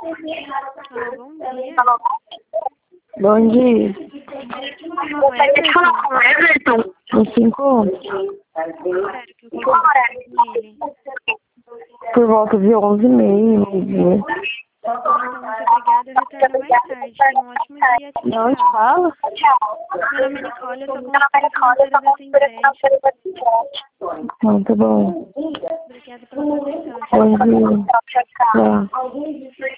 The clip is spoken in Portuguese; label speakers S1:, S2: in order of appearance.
S1: Alô, bom dia.
S2: Bom dia.
S1: Quer falar com o Everton?
S2: Não se encontra?
S1: Qual horário que eu consigo falar com ele?
S2: Por volta de 11h30, meio-dia.
S1: Então, muito obrigada. Eu retorno mais tarde. Tenha um ótimo dia. Tchau,
S2: De onde
S1: tchau.
S2: fala?
S1: Meu nome é Nicole, eu sou consultora financeira da Centrete.
S2: Não, tá bom.
S1: Obrigada pela sua atenção.
S2: Bom dia. Tchau.